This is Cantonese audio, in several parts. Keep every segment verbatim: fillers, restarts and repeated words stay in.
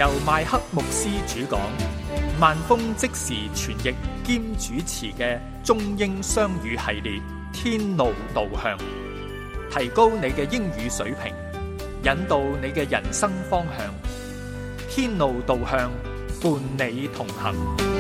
由麥克牧師主講，萬峰即時傳譯兼主持嘅中英雙語系列《天路導向》，提高你嘅英語水平，引導你嘅人生方向。天路導向，伴你同行。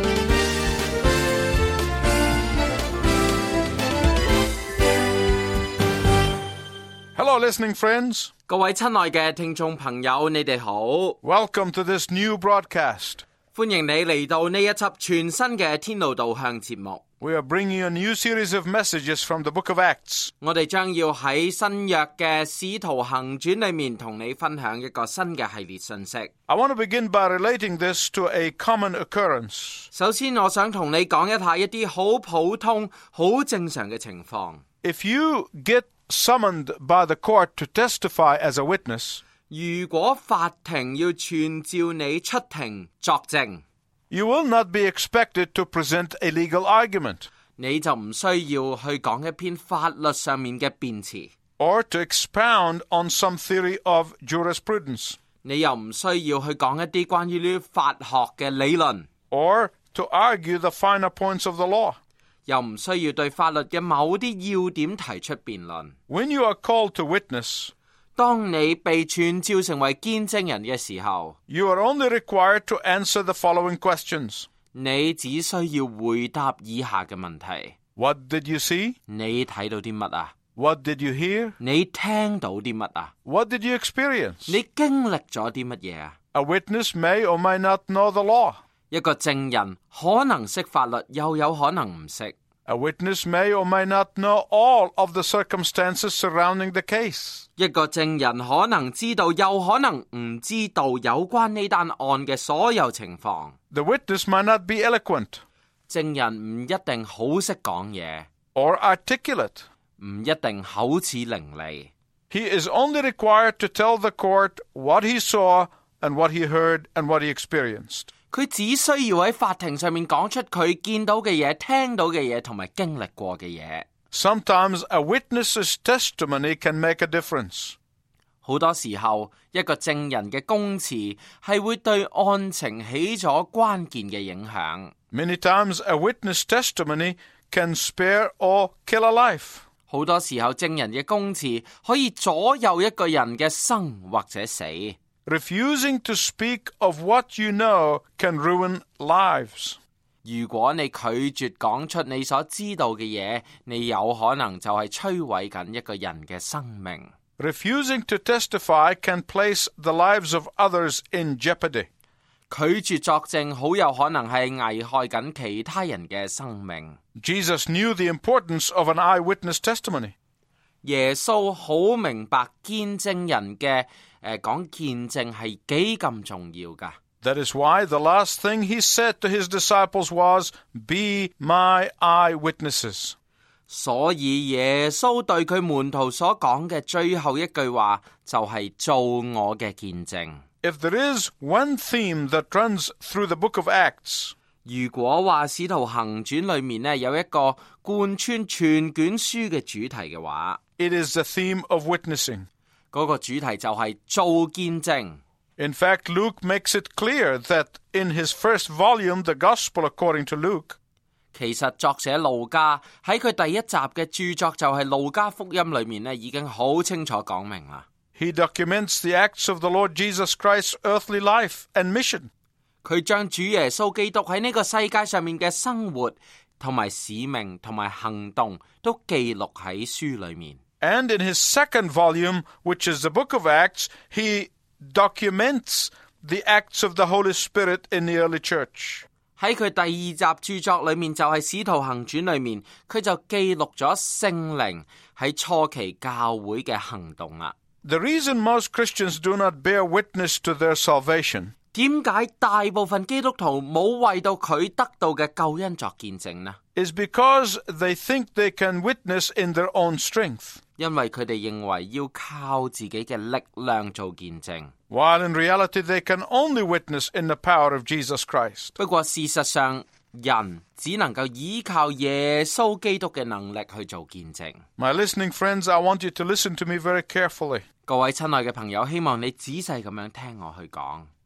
Hello, listening friends. 各位親愛嘅聽眾朋友，你哋好。 Welcome to this new broadcast. 歡迎你嚟到呢一輯全新嘅天路導向節目。 We are bringing you a new series of messages from the book of Acts. 我哋將要喺新約嘅使徒行傳裏面同你分享一個新嘅系列信息。 I want to begin by relating this to a common occurrence. 首先，我想同你講一下一啲好普通、好正常嘅情況。 If you get summoned by the court to testify as a witness, 如果法庭要傳召你出庭作證， you will not be expected to present a legal argument, 你就唔需要去講一篇法律上面嘅辯詞， or to expound on some theory of jurisprudence, 你又唔需要去講一啲關於呢法學嘅理論， or to argue the finer points of the law. 又唔需要對法律嘅某啲要點提出辯論。 When you are called to witness, 當你被傳召成為見證人嘅時候， you are only required to answer the following questions. 你只需要回答以下嘅問題。 What did you see? 你睇到啲乜啊？ What did you hear? 你聽到啲乜啊？ What did you experience? 你經歷咗啲乜嘢啊？ A witness may or may not know the law. 一個證人可能識法律，又有可能唔識。 A witness may or may not know all of the circumstances surrounding the case. 一個證人可能知道，又可能唔知道有關呢單案嘅所有情況。 The witness might not be eloquent, 證人唔一定好識講嘢， or articulate. 唔一定口齒伶俐。 He is only required to tell the court what he saw and what he heard and what he experienced. 佢只需要喺法庭上面講出佢見到嘅嘢、聽到嘅嘢同埋經歷過嘅嘢。 Sometimes a witness's testimony can make a difference. 好多時候，一個證人嘅供詞係會對案情起咗關鍵嘅影響。 Many times a witness testimony can spare or kill a life. 好多時候，證人嘅供詞可以左右一個人嘅生或者死。 Refusing to speak of what you know can ruin lives. 如果你拒絕講出你所知道嘅嘢，你有可能就係摧毀緊一個人嘅生命。 Refusing to testify can place the lives of others in jeopardy. 拒絕作證好有可能係危害緊其他人嘅生命。 Jesus knew the importance of an eyewitness testimony. 耶穌好明白見證人嘅誒講見證係幾咁重要噶。 That is why the last thing he said to his disciples was, "Be my eyewitnesses." 所以耶穌對佢門徒所講嘅最後一句話就係做我嘅見證。 If there is one theme that runs through the book of Acts, 如果話使徒行傳裏面呢有一個貫穿全卷書嘅主題嘅話， it is the theme of witnessing. 嗰個主題就係做見證。 In fact, Luke makes it clear that in his first volume, The Gospel According to Luke, 其實作者路加喺佢第一集嘅著作就係路加福音裏面呢已經好清楚講明啦。 he documents the acts of the Lord Jesus Christ's earthly life and mission. 佢將主耶穌基督喺呢個世界上面嘅生活同埋使命同埋行動都記錄喺書裏面。 And in his second volume, which is the book of Acts, he documents the acts of the Holy Spirit in the early church. 喺佢第二集著作裏面就係使徒行傳裏面，佢就記錄咗聖靈喺初期教會嘅行動啦。 The reason most Christians do not bear witness to their salvation, 點解大部分基督徒冇為到佢得到嘅救恩作見證呢？ is because they think they can witness in their own strength, 因為佢哋認為要靠自己嘅力量做見證， while in reality they can only witness in the power of Jesus Christ. 不過事實上，人只能夠依靠耶穌基督嘅能力去做見證。 My listening friends, I want you to listen to me very carefully. 各位親愛嘅朋友，希望你仔細咁樣聽我去講。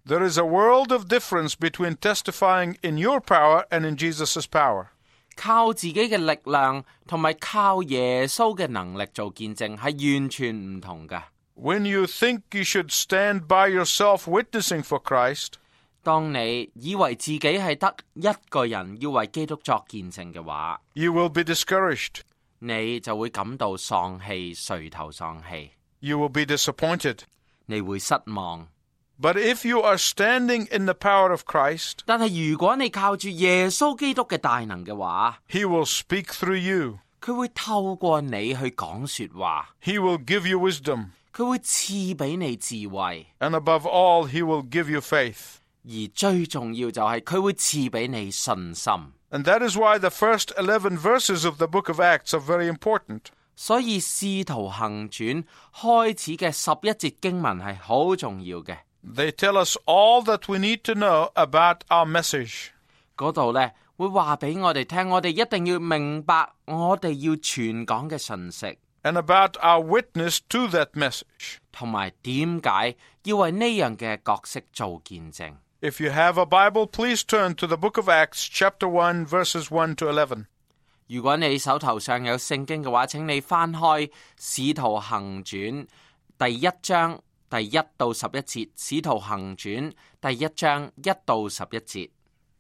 There is a world of difference between testifying in your power and in Jesus' power. 靠自己嘅力量同埋靠耶穌嘅能力做見證係完全唔同嘅。 When you think you should stand by yourself witnessing for Christ, 當你以為自己係得一個人要為基督作見證嘅話， you will be discouraged. 你就會感到喪氣，垂頭喪氣， You will be disappointed. 你會失望。 But if you are standing in the power of Christ, 但係如果你靠住耶穌基督嘅大能嘅話， He will speak through you. 佢會透過你去講說話， He will give you wisdom. 佢會賜俾你智慧， And above all, He will give you faith. 而最重要就係佢會賜俾你信心。 And that is why the first eleven verses of the book of Acts are very important. 所以使徒行傳開始嘅十一節經文係好重要嘅。 They tell us all that we need to know about our message. 嗰度呢會話俾我哋聽，我哋一定要明白我哋要傳講嘅信息， And about our witness to that message. 同埋點解要為呢樣嘅角色做見證。 If you have a Bible, please turn to the book of Acts, chapter one, verses one to eleven. 如果你手頭上有聖經嘅話，請你翻開使徒行傳第一章第一到十一節，使徒行傳第一章一到十一節。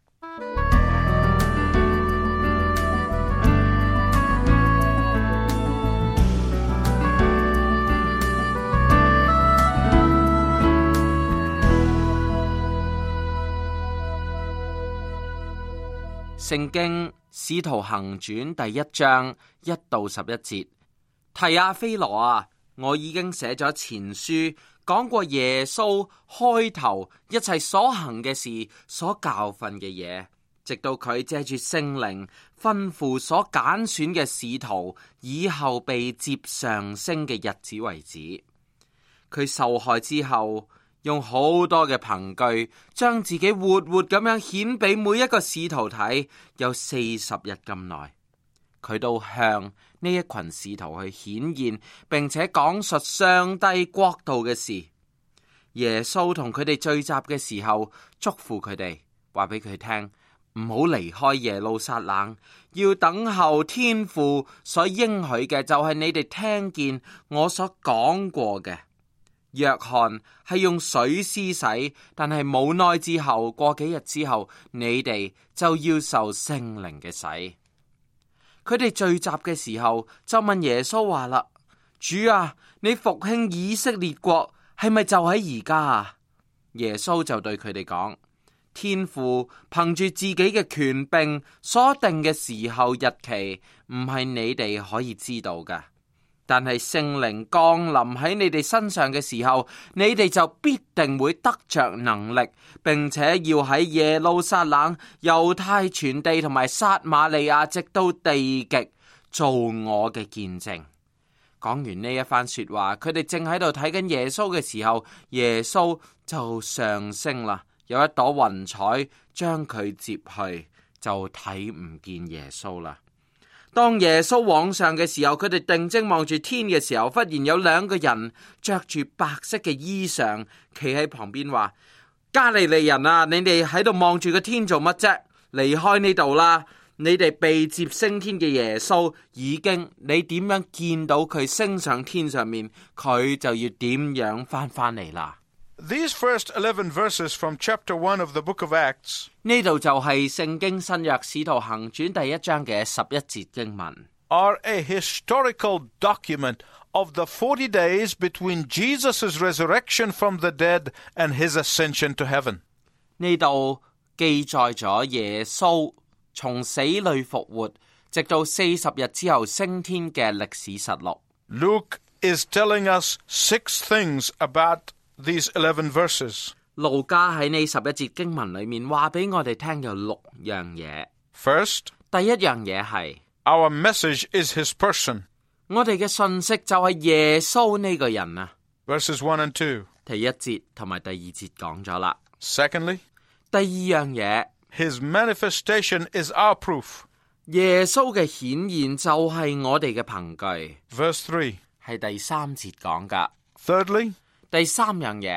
聖經使徒行傳第一章一到十一節，提阿非羅啊，我已經寫咗前書，講過耶穌開頭一切所行嘅事，所教訓嘅嘢，直到佢借住聖靈吩咐所揀選嘅使徒以後被接上升嘅日子為止。佢受害之後，用好多嘅憑據，將自己活活咁樣顯俾每一個使徒睇，有四十日咁耐。佢都向呢一群使徒去顯現，並且講述上帝國度嘅事。耶穌同佢哋聚集嘅時候，囑咐佢哋，話俾佢聽，唔好離開耶路撒冷，要等候天父所應許嘅，就係你哋聽見我所講過嘅。約翰係用水施洗，但係冇耐之後，過幾日之後，你哋就要受聖靈嘅洗。佢哋聚集嘅時候就問耶穌話啦：主啊，你復興以色列國係咪就喺而家啊？耶穌就對佢哋講：天父憑住自己嘅權柄所定嘅時候日期，唔係你哋可以知道㗎。但係聖靈降臨喺你哋身上嘅時候，你哋就必定會得着能力，並且要喺耶路撒冷、猶太全地同埋撒瑪利亞，直到地極，做我嘅見證。講完呢一番說話，佢哋正喺度睇緊耶穌嘅時候，耶穌就上升啦，有一朵雲彩將佢接去，就睇唔見耶穌啦。當耶穌往上嘅時候，佢哋定睛望住天嘅時候，忽然有兩個人着住白色嘅衣裳，企喺旁邊話：加利利人啊，你哋喺度望住個天做乜啫？離開呢度啦！你哋被接升天嘅耶穌已經，你點樣見到佢升上天上面，佢就要點樣翻返嚟啦。 These first eleven verses from chapter one of the book of Acts 呢度就係聖經新約使徒行傳第一章嘅十一節經文， are a historical document of the forty days between Jesus' resurrection from the dead and his ascension to heaven. 呢度記載咗耶穌從死裏復活，直到四十日之後升天嘅歷史實錄。 Luke is telling us six things about these eleven verses. 路加喺呢十一節經文裏面話俾我哋聽有六樣嘢。 First, 第一樣嘢係 our message is his person. 我哋嘅信息就係耶穌呢個人啊。 Verses one and two. 第一節同埋第二節講咗啦。 Secondly, 第二樣嘢， his manifestation is our proof. 耶穌嘅顯現就係我哋嘅憑據。 Verse three. 係第三節講噶。 Thirdly, 第三樣嘢，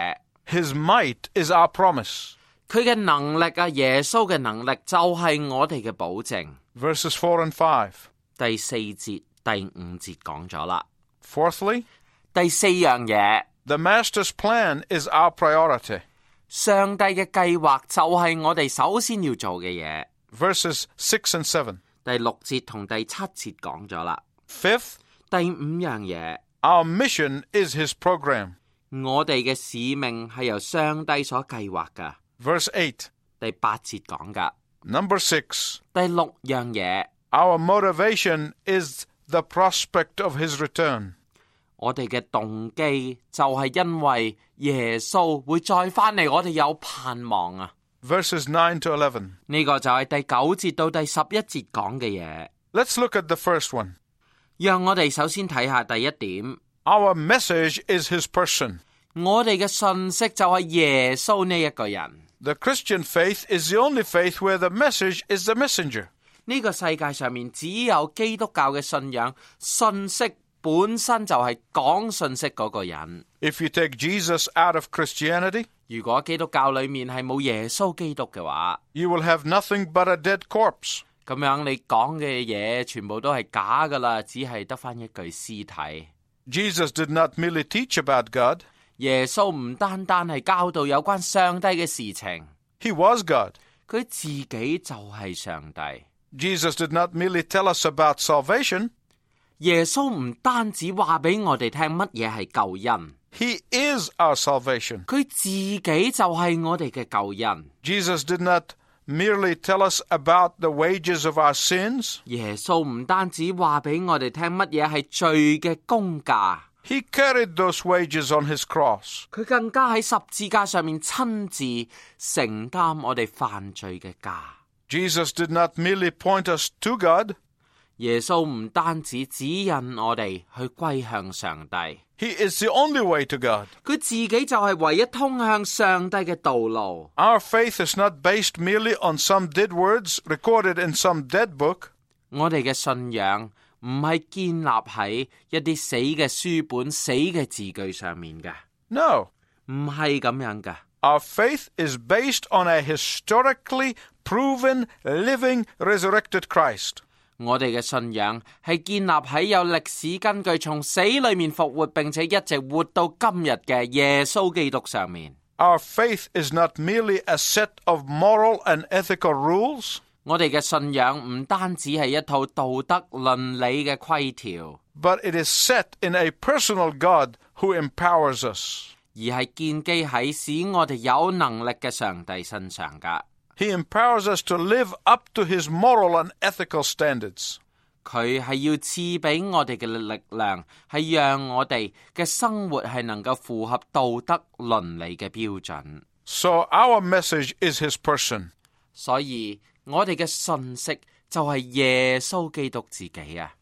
His might is our promise. 佢嘅能力啊，耶穌嘅能力就係我哋嘅保證。 Verses four and five. 第四節、第五節講咗啦。 Fourthly, 第四樣嘢， the Master's plan is our priority. 上帝嘅計劃就係我哋首先要做嘅嘢。 Verses six and seven. 第六節同第七節講咗啦。 Fifth, 第五樣嘢， our mission is His program. 我哋嘅使命係由上帝所計劃噶。 Verse eight. 第八節講噶。 Number six, 第六樣嘢， our motivation is the prospect of His return. 我哋嘅動機就係因為耶穌會再翻嚟，我哋有盼望啊。 Verses nine to eleven. 呢個就係第九節到第十一節講嘅嘢。 Let's look at the first one. 讓我哋首先睇下第一點， Our message is His person. 我哋嘅信息就係耶穌呢一個人。 The Christian faith is the only faith where the message is the messenger. 呢個世界上面只有基督教嘅信仰，信息本身就係講信息嗰個人。 If you take Jesus out of Christianity, 如果基督教裏面係冇耶穌基督嘅話， you will have nothing but a dead corpse. 咁樣你講嘅嘢全部都係假噶啦，只係得翻一具屍體。 Jesus did not merely teach about God. 耶穌唔單單係教導有關上帝嘅事情， He was God. 佢自己就係上帝。 Jesus did not merely tell us about salvation. 耶穌唔單止話俾我哋聽乜嘢係救恩， He is our salvation. 佢自己就係我哋嘅救恩。 Jesus did not merely tell us about the wages of our sins. 耶穌唔單止話俾我哋聽乜嘢係罪嘅工價， He carried those wages on His cross. 佢更加喺十字架上面親自承擔我哋犯罪嘅價。 Jesus did not merely point us to God. 耶穌唔單止指引我哋去歸向上帝， He is the only way to God. 佢自己就係唯一通向上帝嘅道路。 Our faith is not based merely on some dead words recorded in some dead book. 我哋嘅信仰唔係建立喺一啲死嘅書本、死嘅字句上面嘅， No. 唔係咁樣嘅。 Our faith is based on a historically proven, living, resurrected Christ. 我哋嘅信仰係建立喺有歷史根據、從死裏面復活，並且一直活到今日嘅耶穌基督上面。 Our faith is not merely a set of moral and ethical rules. 我哋嘅信仰唔單止係一套道德倫理嘅規條， But it is set in a personal God who empowers us. 而係建基喺使我哋有能力嘅上帝身上噶。 He empowers us to live up to His moral and ethical standards. 佢係要賜俾我哋嘅力量，係讓我哋嘅生活係能夠符合道德倫理嘅標準。 So our message is His person. 所以我哋嘅信息就係耶穌基督自己啊。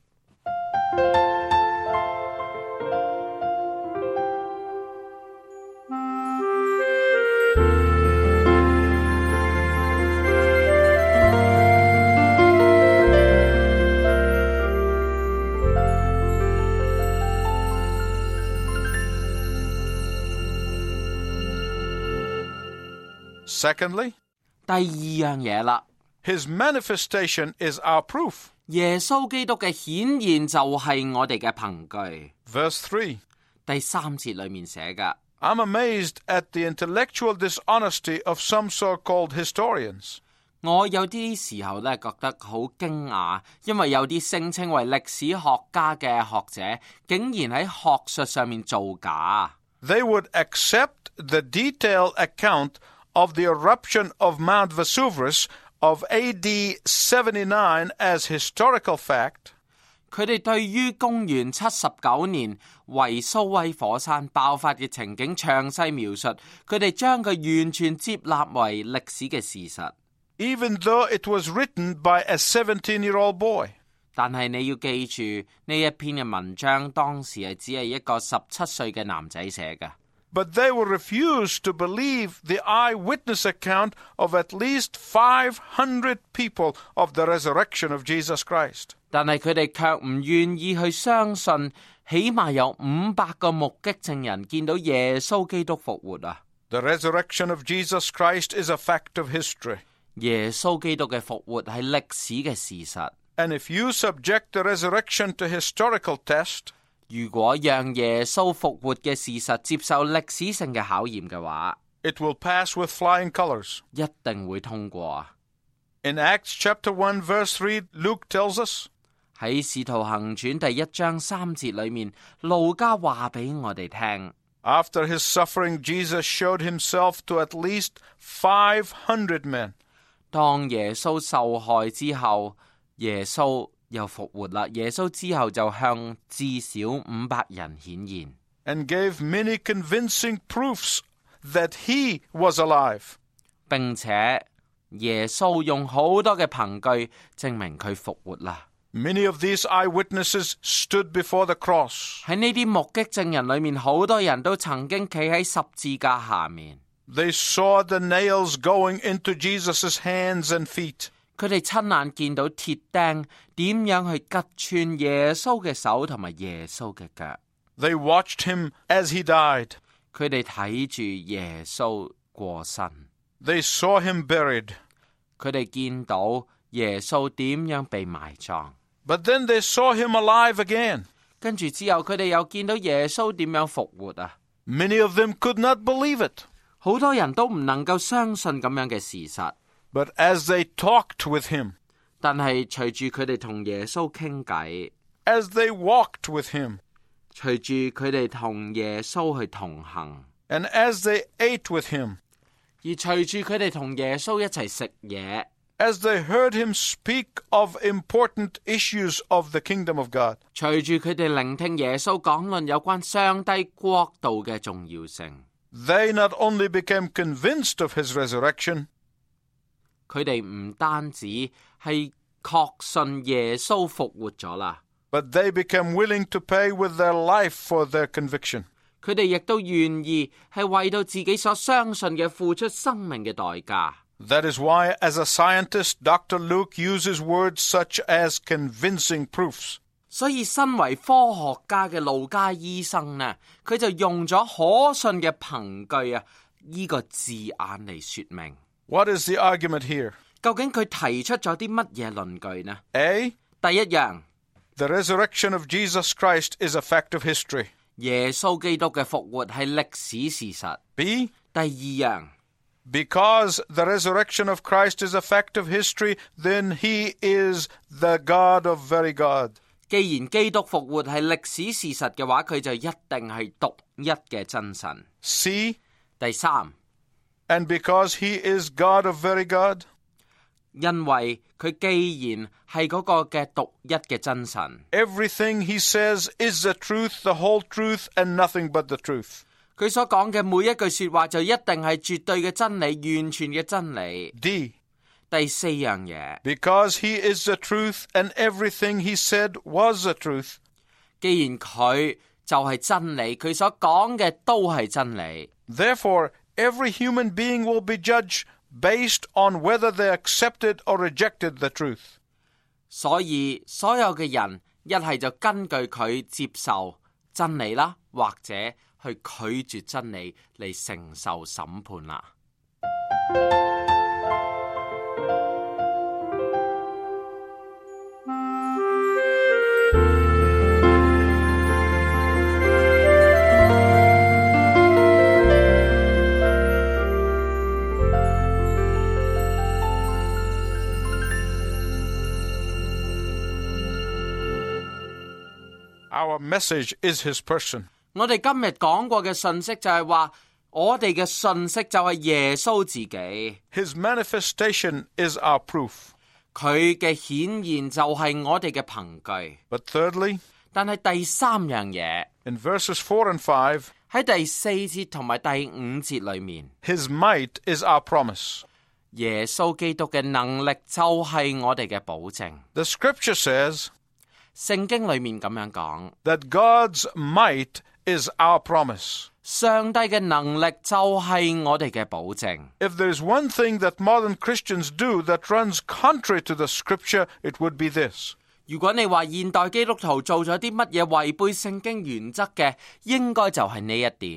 Secondly, 第二樣嘢啦， His manifestation is our proof. 耶穌基督嘅顯現就係我哋嘅憑據。 Verse three. 第三節裏面寫噶， I'm amazed at the intellectual dishonesty of some so-called historians. 我有啲時候咧覺得好驚訝，因為有啲聲稱為歷史學家嘅學者，竟然喺學術上面造假。 They would accept the detailed account of the eruption of Mount Vesuvius of A D seventy-nine as historical fact. 佢哋對於公元七十九年維蘇威火山爆發嘅情景詳細描述，佢哋將佢完全接納為歷史嘅事實。 Even though it was written by a seventeen-year-old boy. 但係你要記住，呢一篇嘅文章當時係只係一個十七歲嘅男仔寫嘅。 But they will refuse to believe the eyewitness account of at least five hundred people of the resurrection of Jesus Christ. 但係佢哋卻唔願意去相信，起碼有五百個目擊證人見到耶穌基督復活啊！ The resurrection of Jesus Christ is a fact of history. 耶穌基督嘅復活係歷史嘅事實。 And if you subject the resurrection to historical test, 如果讓耶穌復活嘅事實接受歷史性嘅考驗嘅話， it will pass with flying colors. 一定會通過。 In Acts chapter one verse three, Luke tells us, 喺使徒行傳第一章三節裏面，路加話俾我哋聽。 After his suffering, Jesus showed himself to at least five hundred men. 當耶穌受害之後，耶穌又復活啦。耶穌之後就向至少五百人顯現 and gave many convincing proofs that he was alive. 並且耶穌用好多嘅憑據證明佢復活啦。 Many of these eyewitnesses stood before the cross. 喺呢啲目擊證人裏面，好多人都曾經企喺十字架下面。 They saw the nails going into Jesus' hands and feet. 佢哋親眼見到鐵釘點樣去吉穿耶穌嘅手同埋耶穌嘅腳。 They watched him as he died. 佢哋睇住耶穌過身。 They saw him buried. 佢哋見到耶穌點樣被埋葬。 But then they saw him alive again. 跟住之後，佢哋又見到耶穌點樣復活啊！ Many of them could not believe it. 好多人都唔能夠相信咁樣嘅事實。 But as they talked with him, 但係隨住佢哋同耶穌傾偈， as they walked with him, 隨住佢哋同耶穌去同行， and as they ate with him, 而隨住佢哋同耶穌一齊食嘢， as they heard him speak of important issues of the kingdom of God, 隨住佢哋聆聽耶穌講論有關上帝國度嘅重要性， they not only became convinced of his resurrection, 佢哋唔單止係確信耶穌復活咗啦， but they became willing to pay with their life for their conviction. 佢哋亦都願意係為到自己所相信嘅付出生命嘅代價。 That is why, as a scientist, Doctor Luke uses words such as convincing proofs. 所以身為科學家嘅路加醫生呢，佢就用咗可信嘅憑據啊呢個字眼嚟說明。 What is the argument here? 究竟佢提出咗啲乜嘢論據呢？ A. 第一樣， The resurrection of Jesus Christ is a fact of history. 耶穌基督嘅復活係歷史事實。 B. 第二樣， Because the resurrection of Christ is a fact of history, then he is the God of very God. 既然基督復活係歷史事實嘅話，佢就一定係獨一嘅真神。 C. 第三， And because he is God of very God, 因為佢既然係嗰個嘅獨一嘅真神， everything he says is the truth, the whole truth, and nothing but the truth. 佢所講嘅每一句說話就一定係絕對嘅真理，完全嘅真理。 D. 第四樣嘢， Because he is the truth and everything he said was the truth, 既然佢就係真理，佢所講嘅都係真理， therefore every human being will be judged based on whether they accepted or rejected the truth. 所以所有嘅人一係就根據佢接受真理啦，或者去拒絕真理嚟承受審判啦。 Our message is his person. 我哋今日講過嘅信息就係話，我哋嘅信息就係耶穌自己， His manifestation is our proof. 佢嘅顯現就係我哋嘅憑據。 But thirdly, 但係第三樣嘢 in verses four and five, 喺第四節同埋第五節裏面， his might is our promise. 耶穌基督嘅能力就係我哋嘅保證。 The scripture says 聖經裏面咁樣講， that God's might is our promise. 上帝嘅能力就係我哋嘅保證。 If there's one thing that modern Christians do that runs contrary to the scripture, it would be this. 如果你話現代基督徒做咗啲乜嘢違背聖經原則嘅，應該就係呢一點。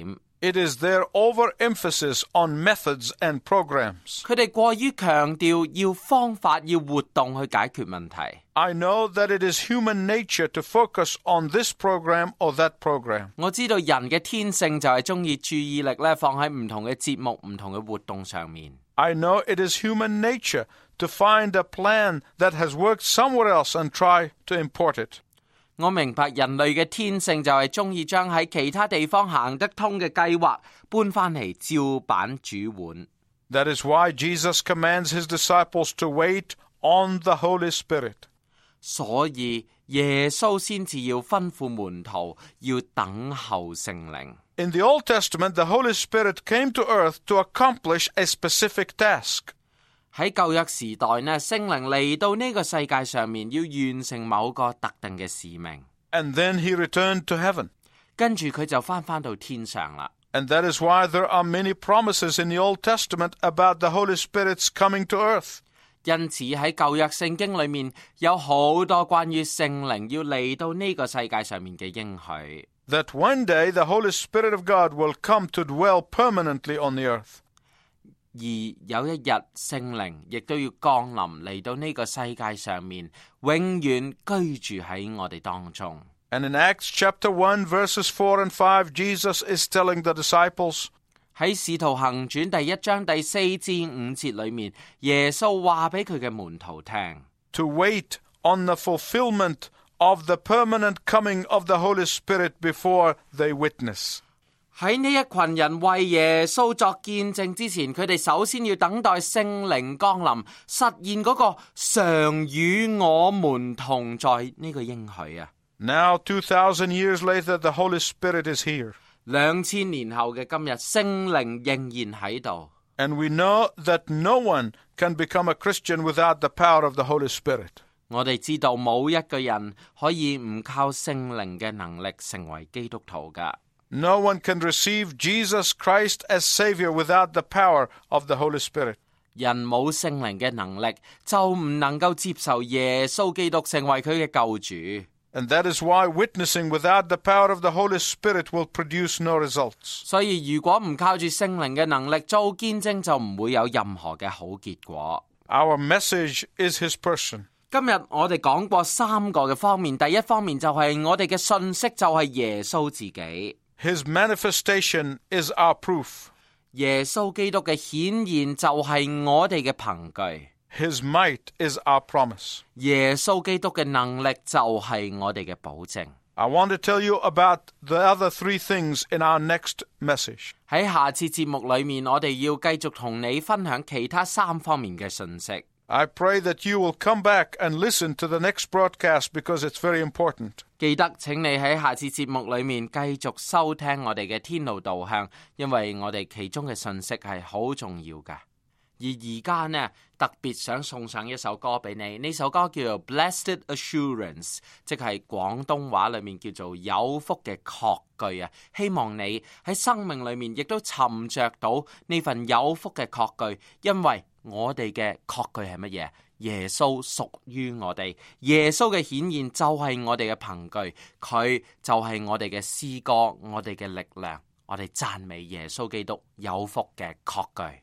It is their overemphasis on methods and programs. 佢哋過於強調要方法、要活動去解決問題。 I know that it is human nature to focus on this program or that program. 我知道人嘅天性就係中意注意力咧放喺唔同嘅節目、唔同嘅活動上面。 I know it is human nature to find a plan that has worked somewhere else and try to import it. 我明白人類嘅天性就係中意將喺其他地方行得通嘅計劃搬翻嚟照板煮碗。 That is why Jesus commands his disciples to wait on the Holy Spirit. 所以耶穌先至要吩咐門徒要等候聖靈。 In the Old Testament, the Holy Spirit came to earth to accomplish a specific task. 喺舊約時代呢，聖靈嚟到呢個世界上面，要完成某個特定嘅使命。 And then he returned to heaven. 跟住佢就翻返到天上啦。 And that is why there are many promises in the Old Testament about the Holy Spirit's coming to earth. 因此喺舊約聖經裏面有好多關於聖靈要嚟到呢個世界上面嘅應許。 That one day the Holy Spirit of God will come to dwell permanently on the earth. 而有一日聖靈亦都要降臨嚟到呢個世界上面，永遠居住喺我哋當中。 And in Acts chapter one verses four and five, Jesus is telling the disciples, 喺使徒行傳第一章第四至五節裏面，耶穌話俾佢嘅門徒聽 to wait on the fulfillment of the permanent coming of the Holy Spirit before they witness. 喺呢一群人為耶穌作見證之前，佢哋首先要等待聖靈降臨，實現嗰個常與我們同在呢個應許啊。 Now, two thousand years later, the Holy Spirit is here. 兩千年後嘅今日，聖靈仍然喺度。 And we know that no one can become a Christian without the power of the Holy Spirit. 我哋知道冇一個人可以唔靠聖靈嘅能力成為基督徒噶。 No one can receive Jesus Christ as Savior without the power of the Holy Spirit. 人冇聖靈嘅能力，就唔能夠接受耶穌基督成為佢嘅救主。 And that is why witnessing without the power of the Holy Spirit will produce no results. 所以如果唔靠住聖靈嘅能力做見證，就唔會有任何嘅好結果。 Our message is His person. 今日我哋講過三個嘅方面，第一方面就係我哋嘅信息就係耶穌自己。 His manifestation is our proof. 耶穌基督嘅顯現就係我哋嘅憑據。 His might is our promise. 耶穌基督嘅能力就係我哋嘅保證。 I want to tell you about the other three things in our next message. 喺下次節目裏面，我哋要繼續同你分享其他三方面嘅信息。 I pray that you will come back and listen to the next broadcast because it's very important. 記得請你喺下次節目裏面繼續收聽我哋嘅天路導向，因為我哋其中嘅信息係好重要㗎。而而家呢，特別想送上一首歌俾你，呢首歌叫做 Blessed Assurance， 即係廣東話裏面叫做有福嘅確據啊！希望你喺生命裏面亦都尋着到呢份有福嘅確據，因為我哋嘅確據係乜嘢？耶穌屬於我哋，耶穌嘅顯現就係我哋嘅憑據，佢就係我哋嘅詩歌，我哋嘅力量，我哋讚美耶穌基督有福嘅確據。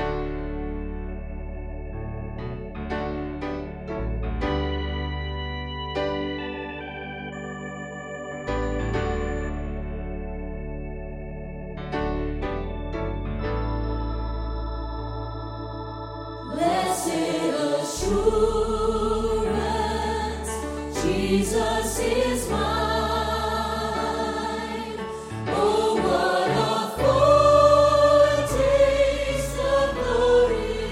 Jesus is mine. Oh, what a foretaste of glory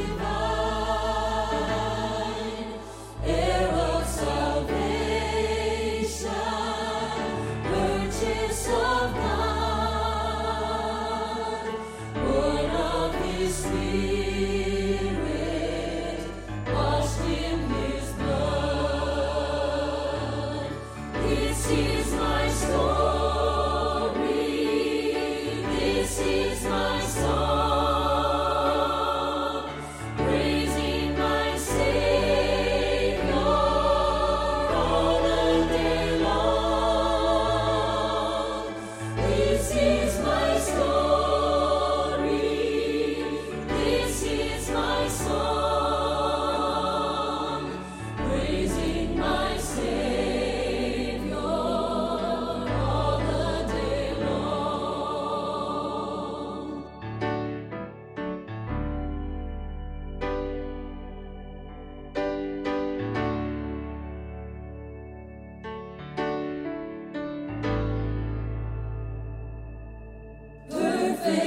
divine, heir of salvation, purchase of God, born of His Spirit, washed in His blood. This is my story, this is my song, praising my Savior all the day long. This is my story.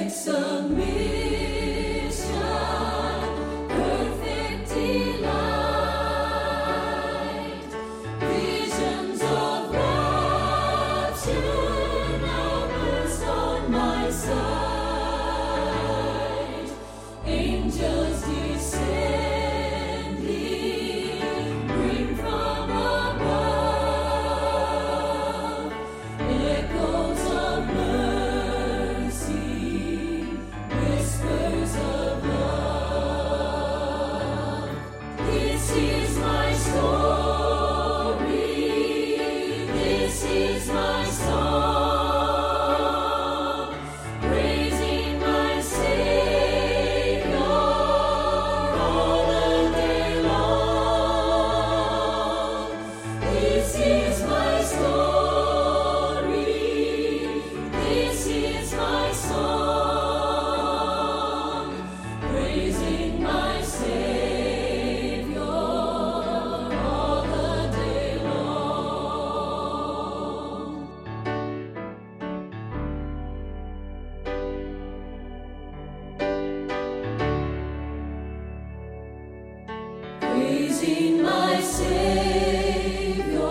Praising my Savior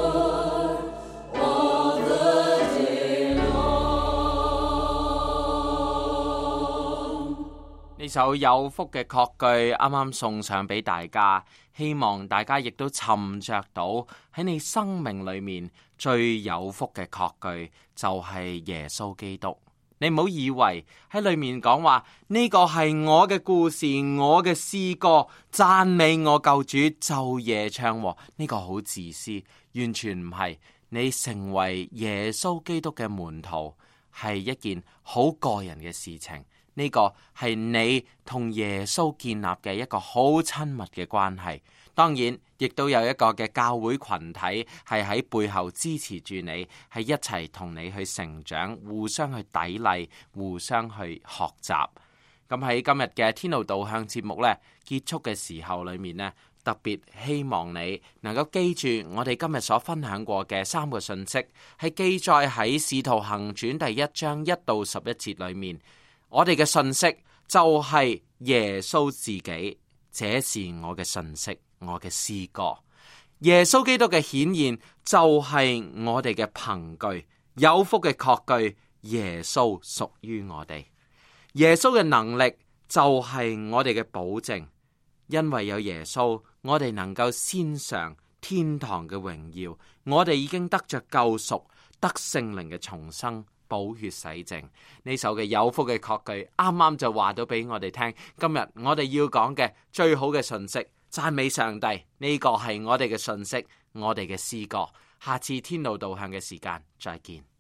all the day long. 呢首有福嘅確句啱啱送上俾大家，希望大家亦都尋着到喺你生命裏面最有福嘅確句就係耶穌基督。你唔好以為喺裏面講話呢個係我嘅故事，我嘅詩歌，讚美我救主晝夜唱和，呢個好自私，完全唔係。你成為耶穌基督嘅門徒係一件好個人嘅事情，呢個係你同耶穌建立嘅一個好親密嘅關係。當然亦都有一個嘅教會群體係喺背後支持住你，係一齊同你去成長，互相去砥礪，互相去學習。咁喺今日嘅天路導向節目呢，結束嘅時候裏面呢，特別希望你能夠記住我哋今日所分享過嘅三個信息，係記載喺使徒行傳第一章一到十一節裏面。我哋嘅信息就係耶穌自己，這是我嘅信息，我嘅詩歌。耶穌基督嘅顯現就係我哋嘅憑據，有福嘅確據，耶穌屬於我哋。耶穌嘅能力就係我哋嘅保證，因為有耶穌，我哋能夠先嘗天堂嘅榮耀，我哋已經得着救贖，得聖靈嘅重生，寶血洗淨。呢首嘅有福嘅確據啱啱就話到俾我哋聽，今日我哋要講嘅最好嘅信息，讚美上帝，呢個係我哋嘅信息，我哋嘅詩歌。下次天路導向嘅時間再見。